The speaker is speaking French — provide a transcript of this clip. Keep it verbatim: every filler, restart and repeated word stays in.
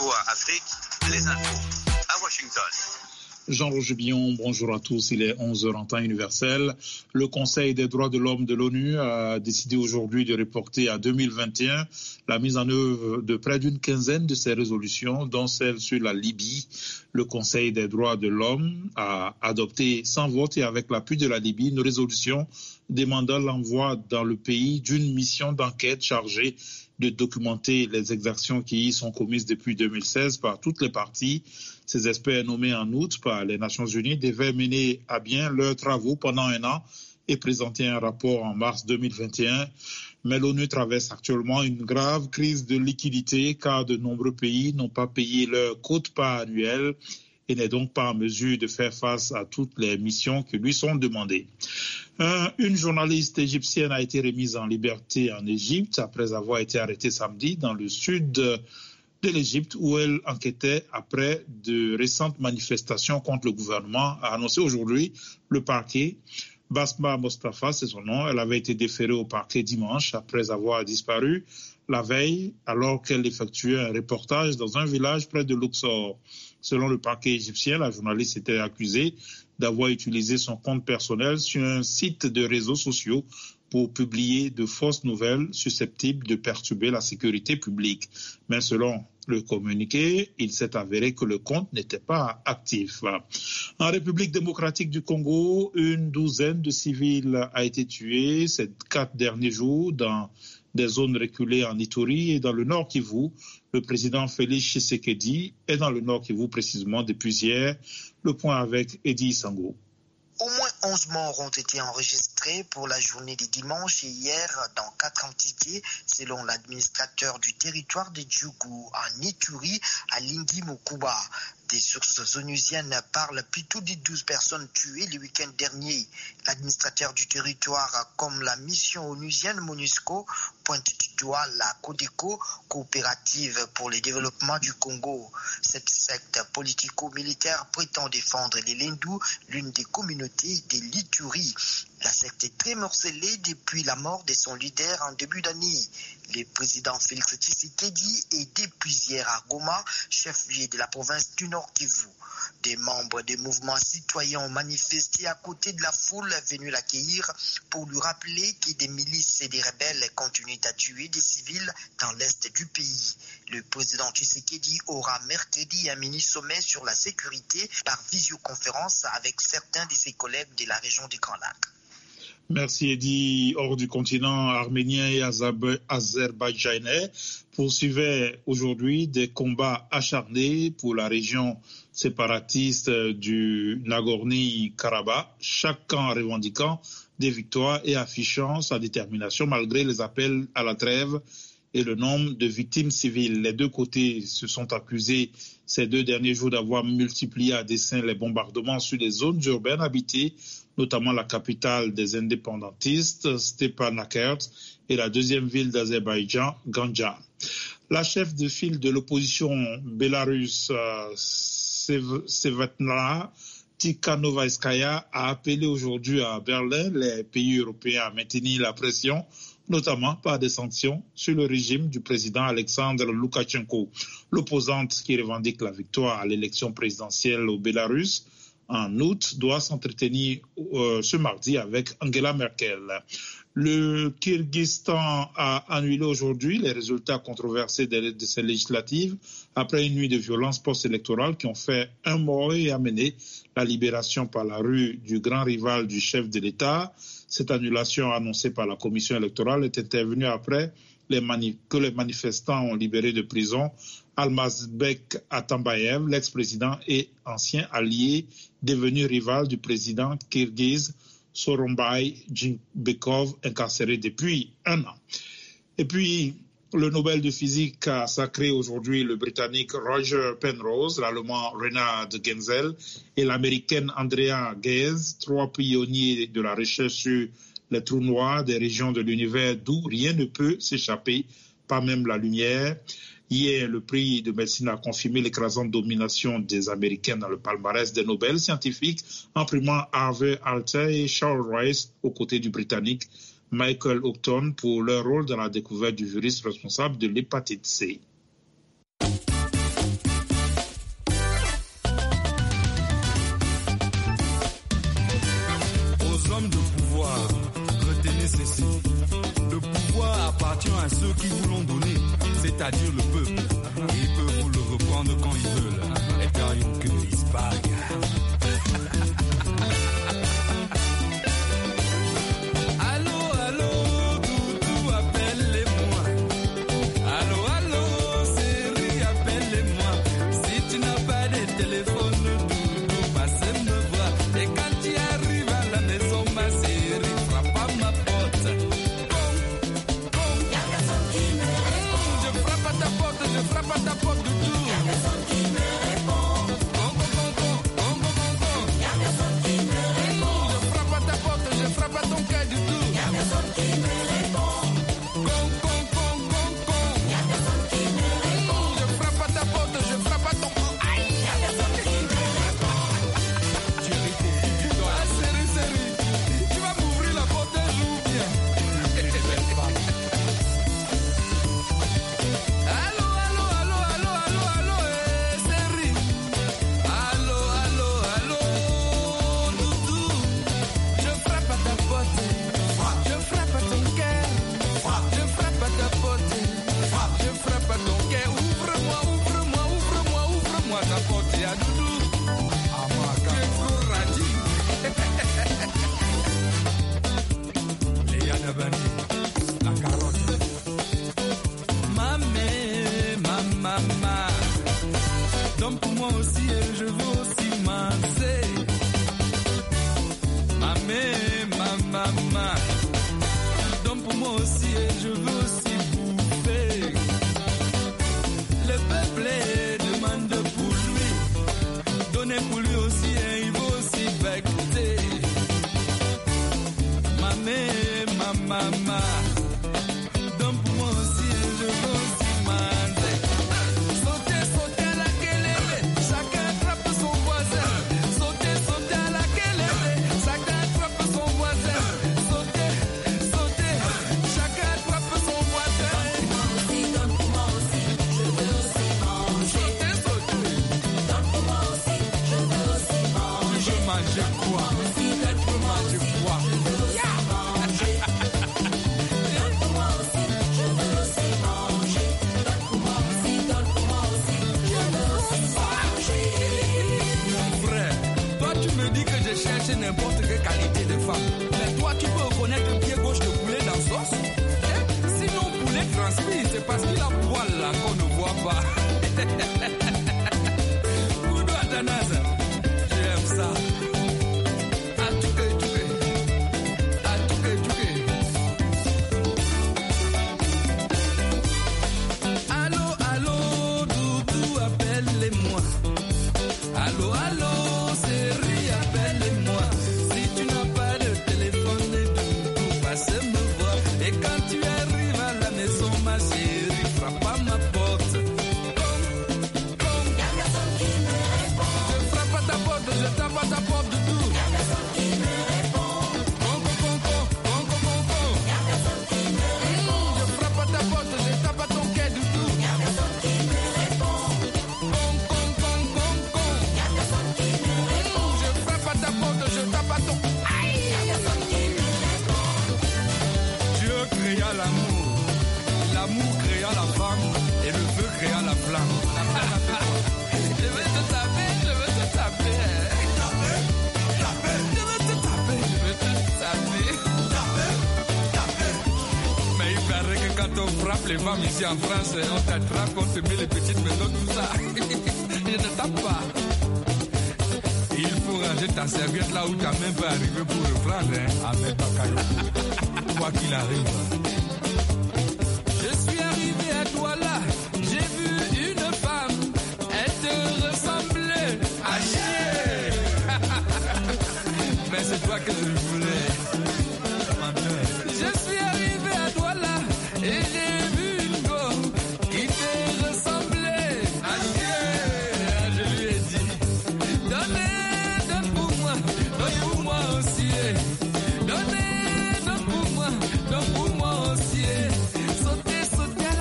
V O A Afrique, les infos à Washington. Jean-Roger Billon, bonjour à tous. Il est onze heures en temps universel. Le Conseil des droits de l'homme de l'ONU a décidé aujourd'hui de reporter à deux mille vingt et un la mise en œuvre de près d'une quinzaine de ces résolutions, dont celle sur la Libye. Le Conseil des droits de l'homme a adopté sans vote et avec l'appui de la Libye une résolution demandant l'envoi dans le pays d'une mission d'enquête chargée de documenter les exactions qui y sont commises depuis deux mille seize par toutes les parties. Ces experts nommés en août par les Nations Unies devaient mener à bien leurs travaux pendant un an et présenter un rapport en mars deux mille vingt et un. Mais l'ONU traverse actuellement une grave crise de liquidité car de nombreux pays n'ont pas payé leur quote-part annuelle et n'est donc pas en mesure de faire face à toutes les missions qui lui sont demandées. Un, une journaliste égyptienne a été remise en liberté en Égypte après avoir été arrêtée samedi dans le sud de l'Égypte où elle enquêtait après de récentes manifestations contre le gouvernement, a annoncé aujourd'hui le parquet. Basma Mostafa, c'est son nom. Elle avait été déférée au parquet dimanche après avoir disparu la veille alors qu'elle effectuait un reportage dans un village près de Luxor. Selon le parquet égyptien, la journaliste était accusée d'avoir utilisé son compte personnel sur un site de réseaux sociaux pour publier de fausses nouvelles susceptibles de perturber la sécurité publique. Mais selon le communiqué, il s'est avéré que le compte n'était pas actif. En République démocratique du Congo, une douzaine de civils a été tués ces quatre derniers jours dans des zones reculées en Ituri et dans le Nord Kivu. Le président Félix Tshisekedi est dans le Nord Kivu précisément depuis hier. Le point avec Eddie Sango. Au moins onze morts ont été enregistrés pour la journée de dimanche et hier dans quatre entités, selon l'administrateur du territoire de Djougou en Ituri, à Lingui Mukuba. Des sources onusiennes parlent plutôt de douze personnes tuées le week-end dernier. L'administrateur du territoire, comme la mission onusienne MONUSCO, pointe du doigt la CODECO, coopérative pour le développement du Congo. Cette secte politico-militaire prétend défendre les Lendou, l'une des communautés de l'Ituri. La secte est très morcelée depuis la mort de son leader en début d'année. Le président Félix Tshisekedi est depuis hier à Goma, chef-lieu de la province du Nord Kivu. Des membres des mouvements citoyens ont manifesté à côté de la foule venue l'accueillir pour lui rappeler que des milices et des rebelles continuent à tuer des civils dans l'est du pays. Le président Tshisekedi aura mercredi un mini-sommet sur la sécurité par visioconférence avec certains de ses collègues de la région des Grands Lacs. Merci Eddy. Hors du continent arménien et azerbaïdjanais poursuivaient aujourd'hui des combats acharnés pour la région séparatiste du Nagorno-Karabakh, chaque camp revendiquant des victoires et affichant sa détermination malgré les appels à la trêve et le nombre de victimes civiles. Les deux côtés se sont accusés ces deux derniers jours d'avoir multiplié à dessein les bombardements sur les zones urbaines habitées, notamment la capitale des indépendantistes, Stepanakert, et la deuxième ville d'Azerbaïdjan, Ganja. La chef de file de l'opposition bélarusse, euh, Svetlana Tikhanovskaya, a appelé aujourd'hui à Berlin les pays européens à maintenir la pression, notamment par des sanctions sur le régime du président Alexandre Loukachenko. L'opposante qui revendique la victoire à l'élection présidentielle au Bélarus en août doit s'entretenir euh, ce mardi avec Angela Merkel. Le Kyrgyzstan a annulé aujourd'hui les résultats controversés de, de ces législatives après une nuit de violences post-électorales qui ont fait un mort et amené la libération par la rue du grand rival du chef de l'État. Cette annulation annoncée par la commission électorale est intervenue après les mani- que les manifestants ont libéré de prison Almazbek Atambayev, l'ex-président et ancien allié devenu rival du président kirghize Sooronbay Jeenbekov, incarcéré depuis un an. Et puis, le Nobel de physique a sacré aujourd'hui le Britannique Roger Penrose, l'Allemand Renard Genzel et l'Américaine Andrea Ghez, trois pionniers de la recherche sur les trous noirs des régions de l'univers d'où rien ne peut s'échapper, pas même la lumière. Hier, le prix de médecine a confirmé l'écrasante domination des Américains dans le palmarès des Nobel scientifiques, imprimant Harvey Alter et Charles Rice aux côtés du Britannique Michael Houghton pour leur rôle dans la découverte du virus responsable de l'hépatite C. démocratie. Le pouvoir appartient à ceux qui vous l'ont donné, c'est-à-dire le peuple. Et ils peuvent vous le reprendre quand ils veulent. Et quand ils que ils se baguent. Les femmes ici en France, on t'attrape, on te met les petites maisons, tout ça. Je ne tape pas. Il faut ranger ta serviette là où ta main peut arriver pour reprendre. Hein. Avec Bakayo. Quoi qu'il arrive.